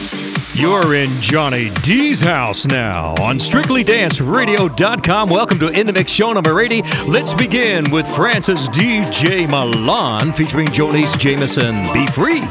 You're in Johnny D's house now on StrictlyDanceRadio.com. Welcome to In the Mix show number 80. Let's begin with Francis DJ Milan featuring Jolise Jameson. Be free.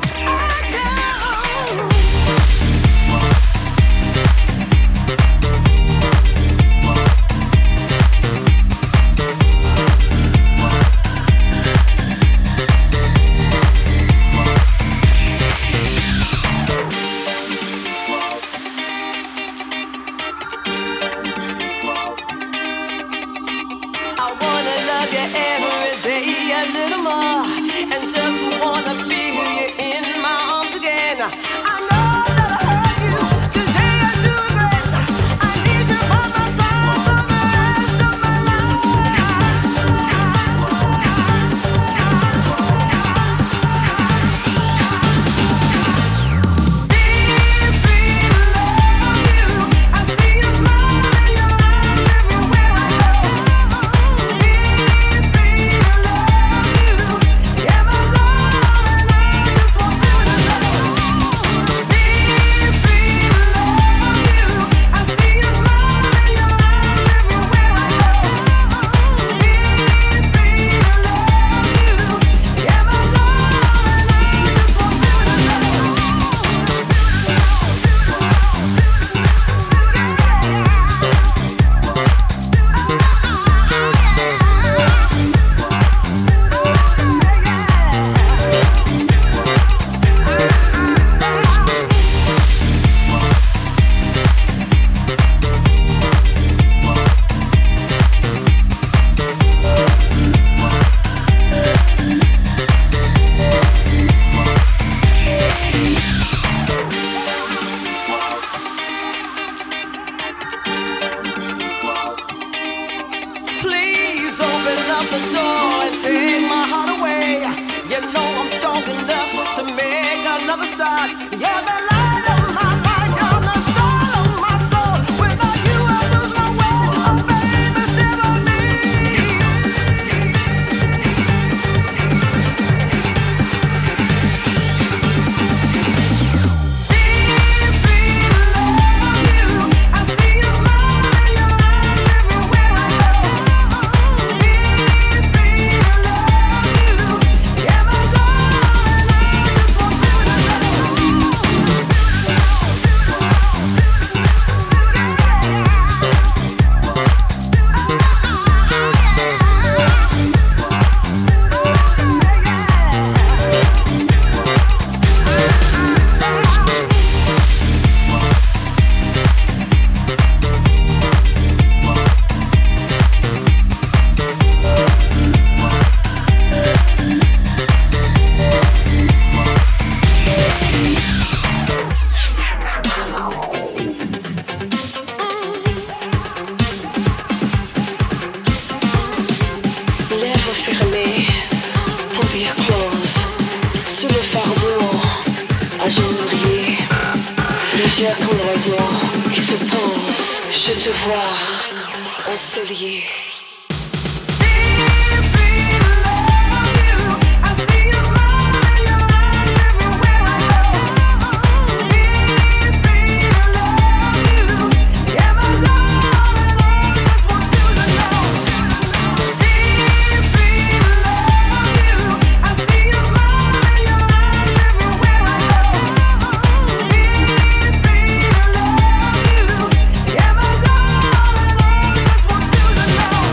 Just want you to know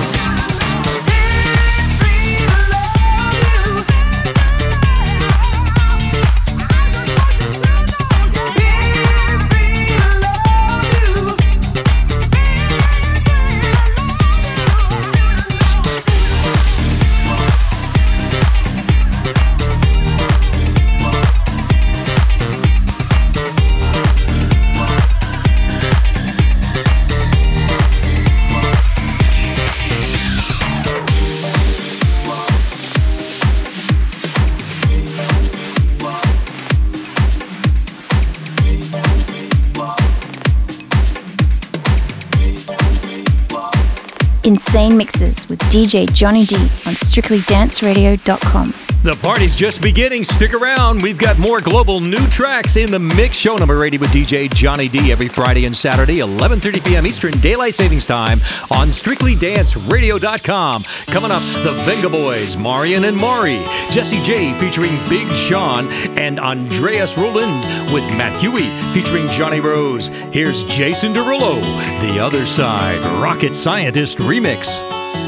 Insane Mixes with DJ Johnny D on strictlydanceradio.com. The party's just beginning. Stick around. We've got more global new tracks in the mix. Show number 80 with DJ Johnny D every Friday and Saturday, 11:30 p.m. Eastern Daylight Savings Time on strictlydanceradio.com. Coming up, the Venga Boys, Marian and Mari, Jesse J featuring Big Sean, and Andreas Roland with Matt Huey featuring Johnny Rose. Here's Jason Derulo, The Other Side, Rocket Scientist Remix.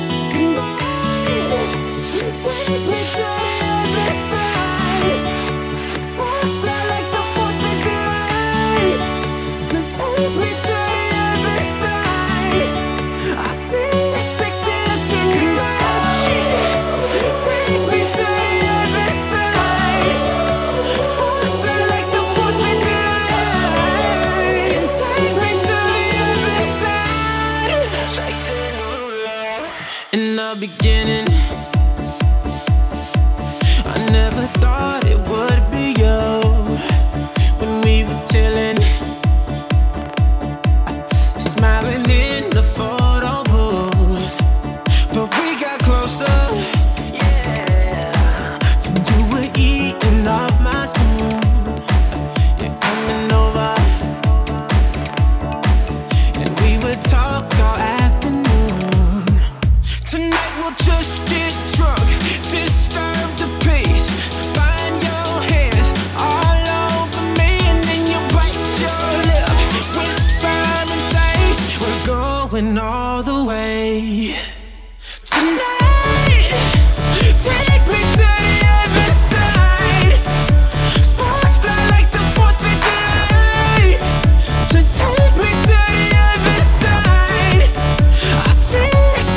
Beginning, I never thought it would be you when we were chilling, smiling in the photo booth. But we got closer, yeah. So you were eating off my spoon, you're coming over, and we would talk all afternoon. Tonight we'll just get drunk, disturb the peace. Find your hands all over me, and then you bite your lip, whisper and say we're going all the way. Tonight, take me to the other side. Sparks fly like the 4th of July. Just take me to the other side. I see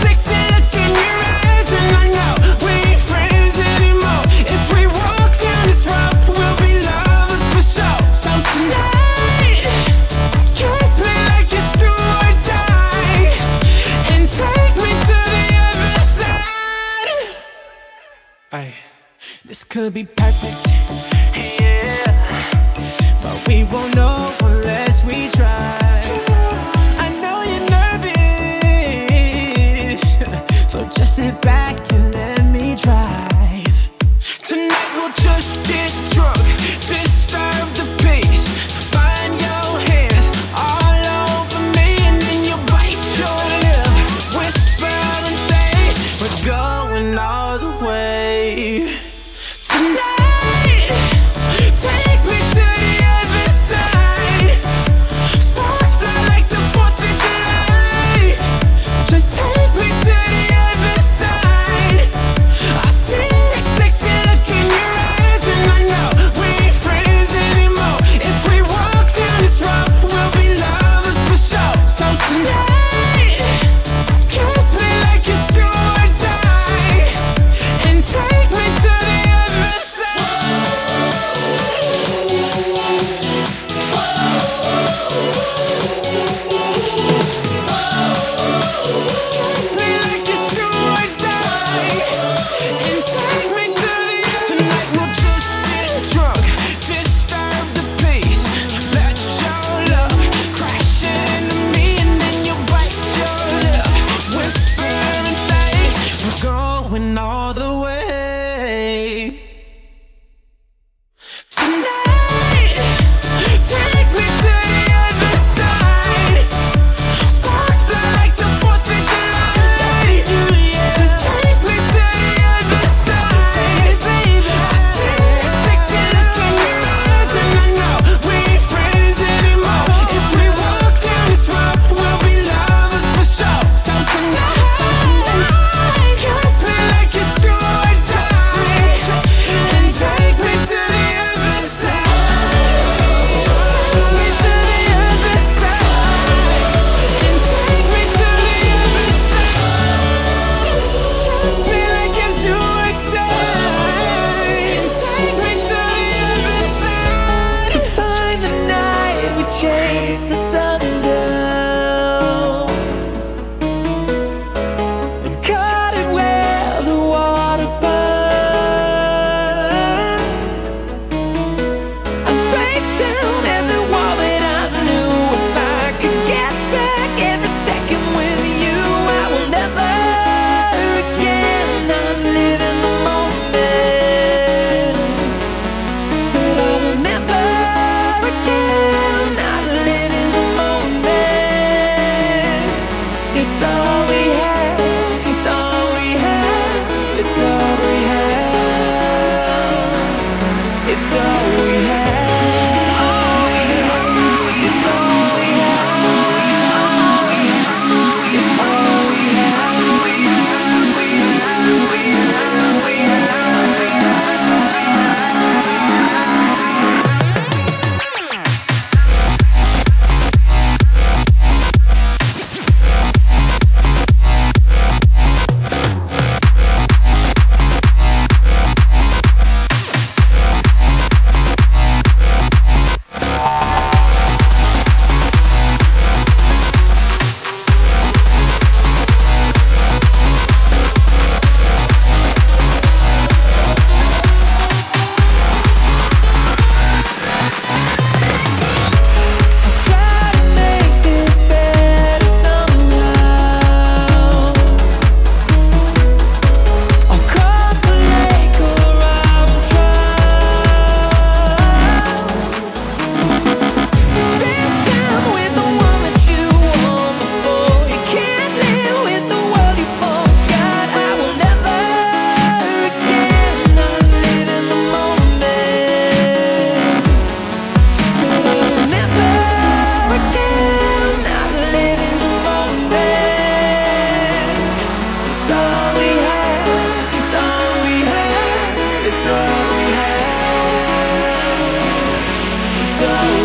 this could be perfect, yeah, but we won't know unless we try. I know you're nervous, so just sit back and let me drive. Tonight we'll just get drunk, disturb the peace. Find your hands all over me, and then you bite your lip, whisper and say we're going all the way. Tonight,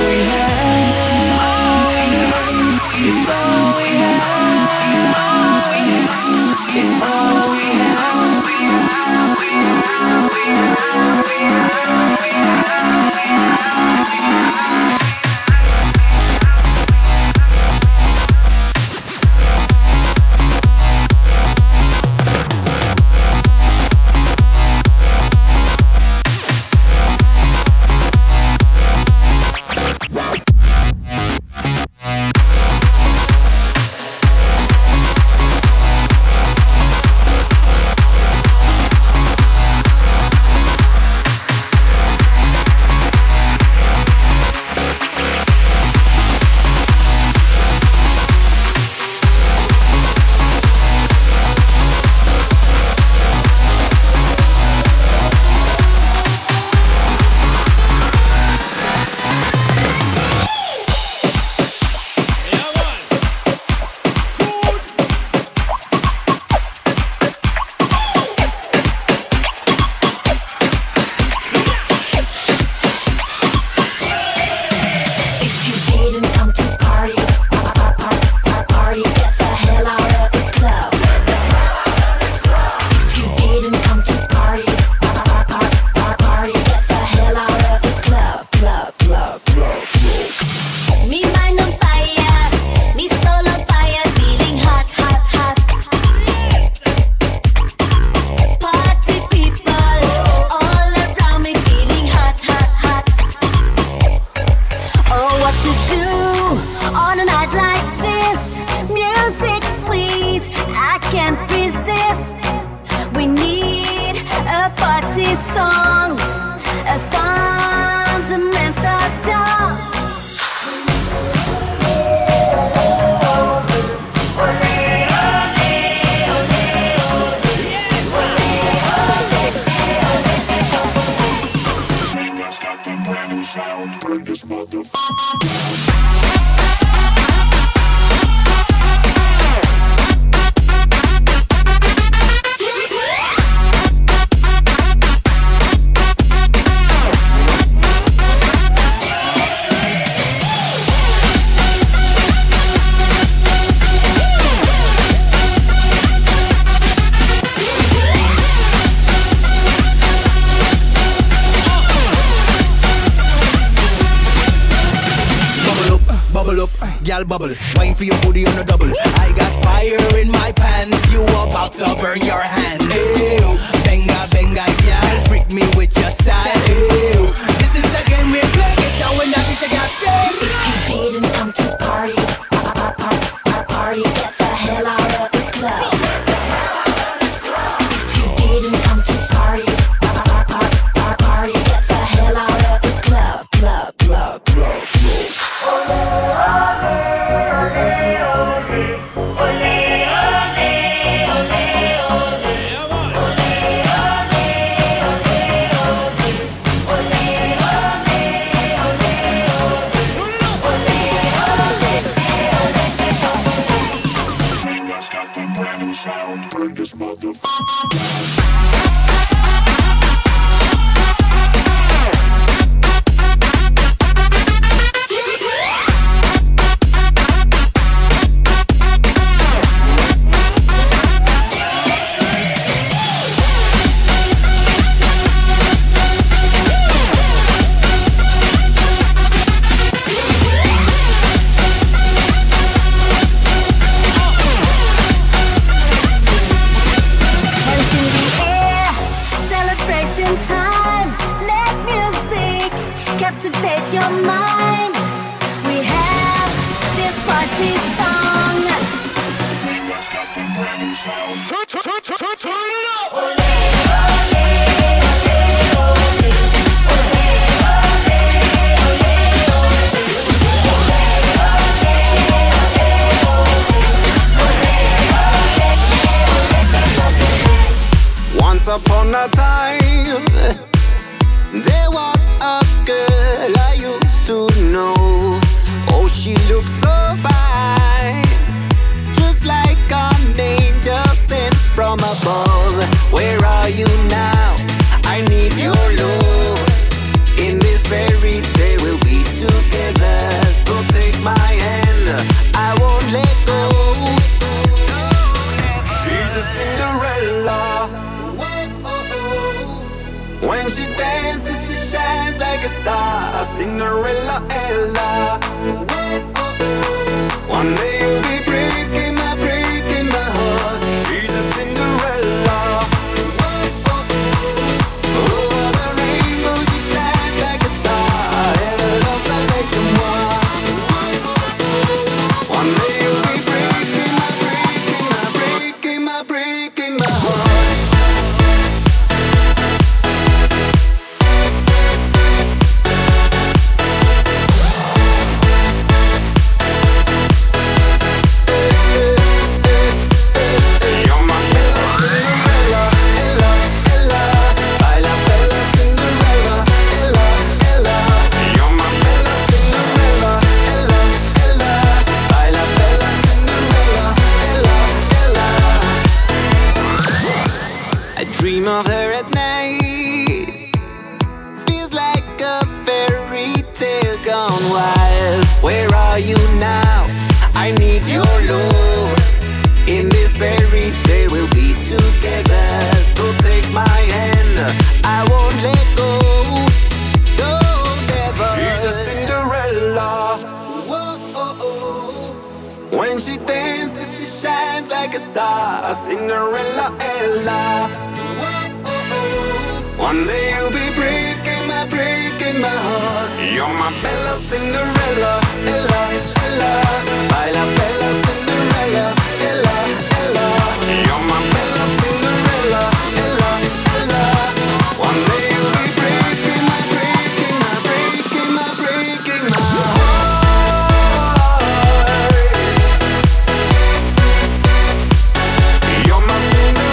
we have. It's all we have. It's all we have. Bubble, wine for your booty on a double. I got fire in my pants. You about to burn your hands. Ew, benga benga, girl, freak me with your style. Ew, this is the game we play. Get down when I teach you got say. If you didn't come to party, party, get the hell out of this club. If you didn't come to party, party, get the hell out of this club, club. Captivate your mind. We have this party song. Turn it up. Once upon a time, there was a girl I used to know. Oh, she looked so fine, just like an angel sent from above. Where are you now? I need your love. In this fairy tale we'll be together. One day you'll be breaking my heart. She's a Cinderella. Over the rainbow she shines like a star. And her love's like making one. One day you'll be breaking my heart. Dream of her at night. Feels like a fairy tale gone wild. Where are you now? I need your love. In this fairy tale we'll be together. So take my hand, I won't let go. No, never. She's a Cinderella. Whoa. When she dances she shines like a star. Cinderella, Ella. One day you'll be breaking my heart. You're my bella Cinderella, Ella, Ella. Baila bella Cinderella, Ella, Ella. You're my bella Cinderella, Ella, Ella. One day you'll be breaking my heart. You're my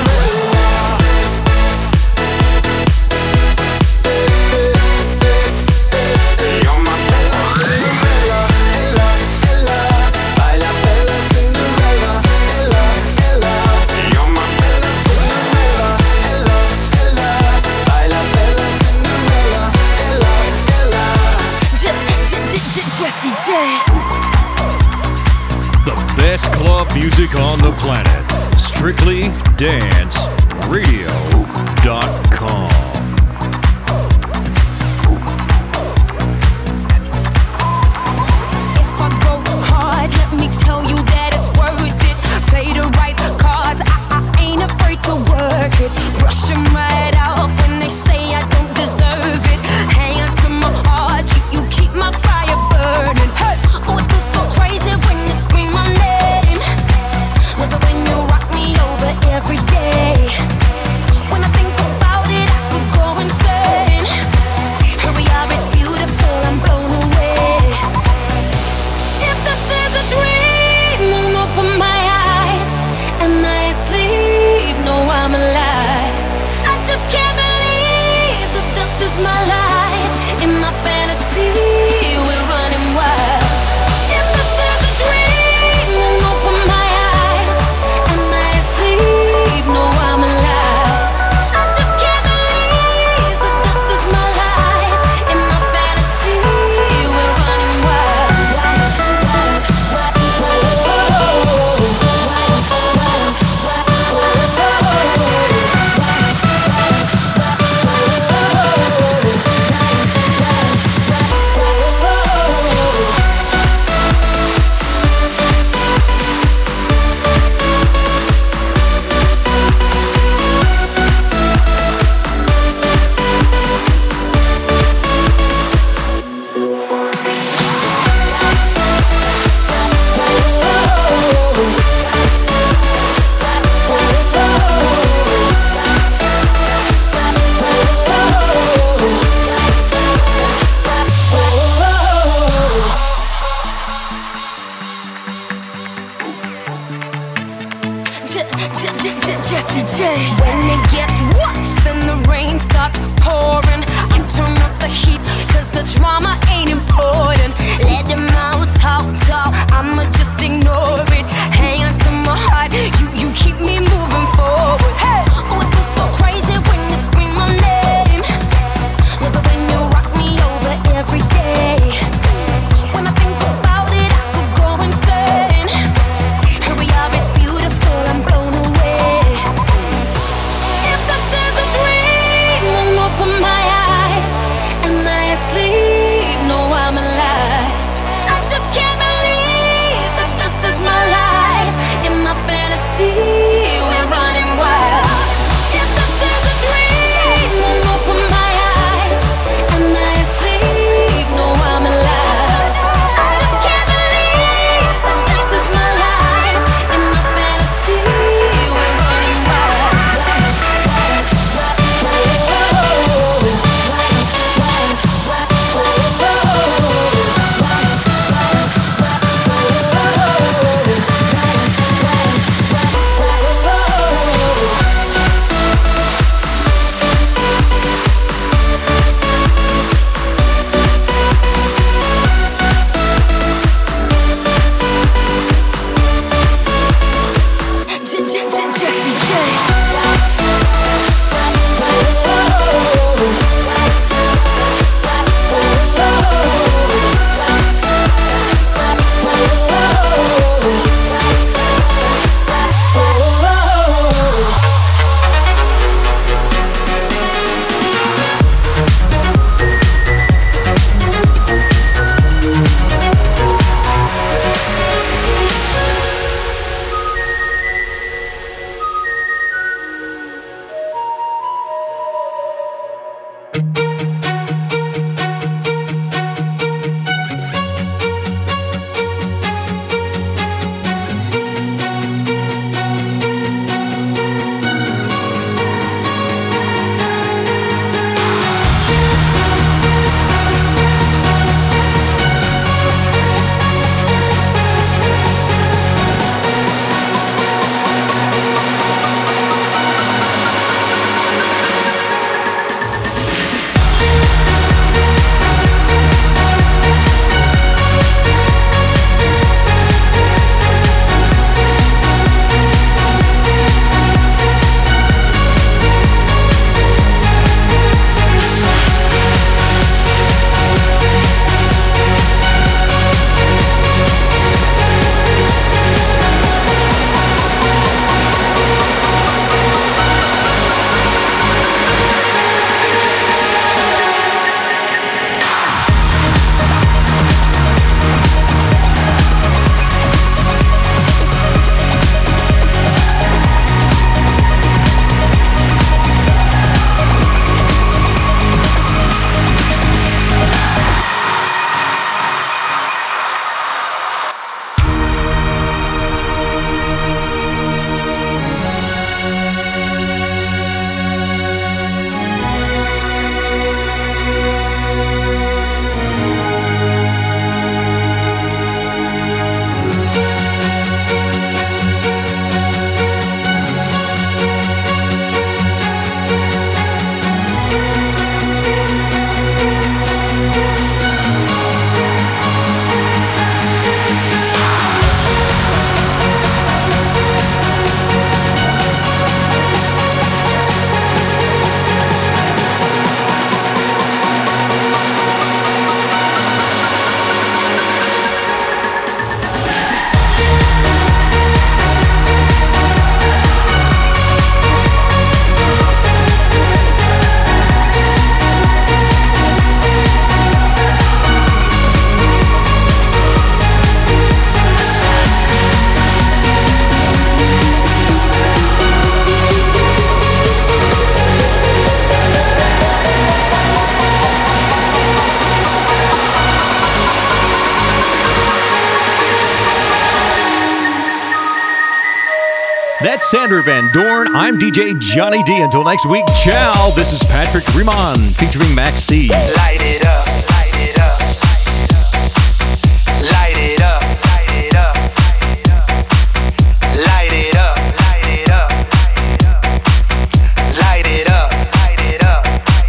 Jessie J. The best club music on the planet. StrictlyDanceRadio.com. If I go hard, let me tell you that it's worth it. Play the right cards, I ain't afraid to work it. Brush them right off when they say I don't deserve it. Hand to my heart, you keep my fire burning. Hey, oh, it feels so crazy when you scream my name. Love it when you rock me over every day. When I think about it, I could That's Sandra Van Dorn. I'm DJ Johnny D. Until next week, ciao. This is Patrick Riemann featuring Max C. Light it up, light it up, light it up, light it up, light it up, light it up, light it up, light it up.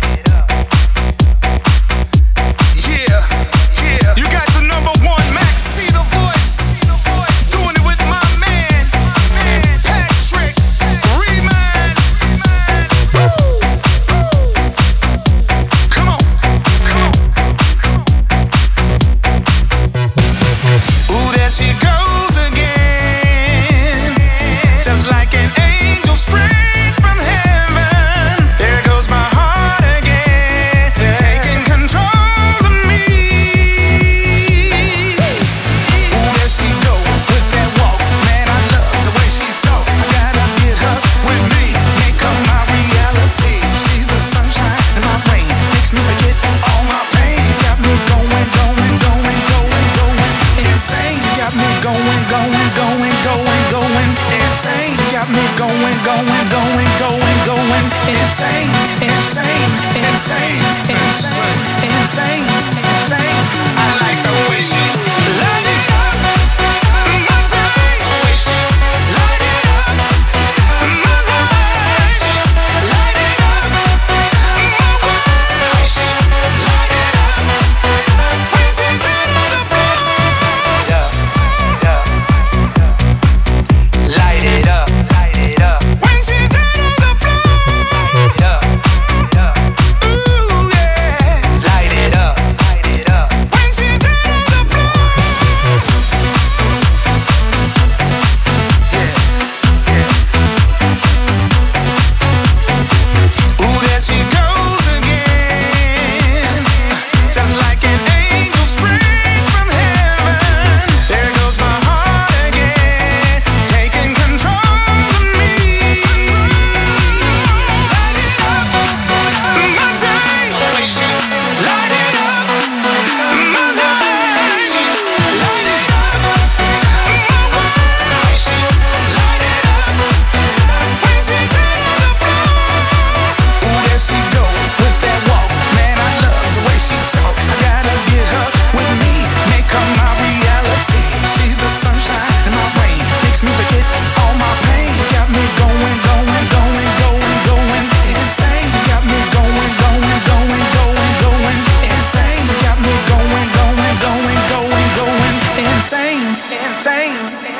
Yeah, yeah. You got the number one, Max C, the voice, doing it with my man, Patrick Riemann. Come on, come on. Ooh, there she goes again, just like an angel straight from heaven. There goes my heart again, taking control of me. Ooh, there she go with that walk, man, I love the way she talk. I gotta get her with me, make her my reality. She's the sunshine in my rain, makes me forget all my pain. She got me going, going, going, going, going insane. She got me going, going, going, going, going insane. She got me going, going, going, going, going insane, insane, insane, insane, insane, insane. I like the way she light it up, my day. The way she light it up, my life. She light it up, my world. She light it up when she's out on the floor. Light it up, light it up when she's out on the floor. Ooh yeah, light it up when she's out on the floor. Yeah. Ooh, there she goes again, just like an angel straight from heaven. There goes my heart again, taking control of me. Light it up, my day. The way she light it up, my life. She light it up, my world. She light it up when she's out on the floor. Ooh, there she go with that walk, man, I love the way she talk. I gotta get her with me, make her my reality. She's the sunshine in my rain, makes me forget all my pain. She got me going, going, going, going, going insane. She got me going, going, going, going, going insane. She got me going, going, going, going, going insane, insane.